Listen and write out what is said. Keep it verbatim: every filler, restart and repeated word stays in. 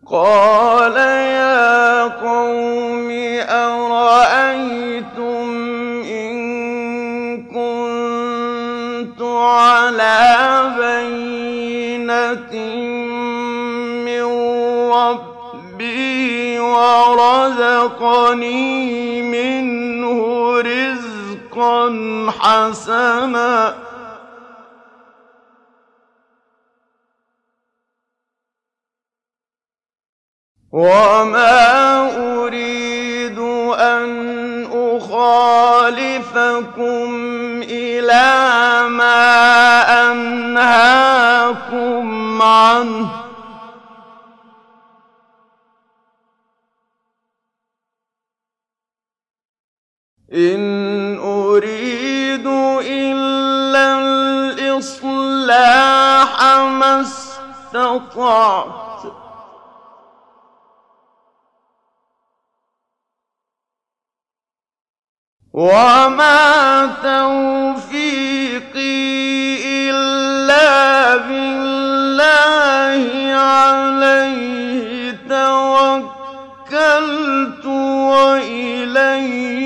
قَالَ يَا قَوْمِ أَرَأَيْتُمْ إِن كُنتُ عَلَىٰ بَيِّنَةٍ مِّن رَّبِّي وَرَزَقَنِي مِنْهُ رِزْقًا حَسَنًا وَمَا أُرِيدُ أَنْ أُخَالِفَكُمْ إِلَىٰ مَا أَنْهَاكُمْ عَنْهُ ۚ إِنْ أُرِيدُ إِلَّا الْإِصْلَاحَ مَا اسْتَطَعْتُ ۚ وَمَا تَوْفِيقِي إِلَّا بِاللَّهِ ۚ عَلَيْهِ تَوَكَّلْتُ وَإِلَيْهِ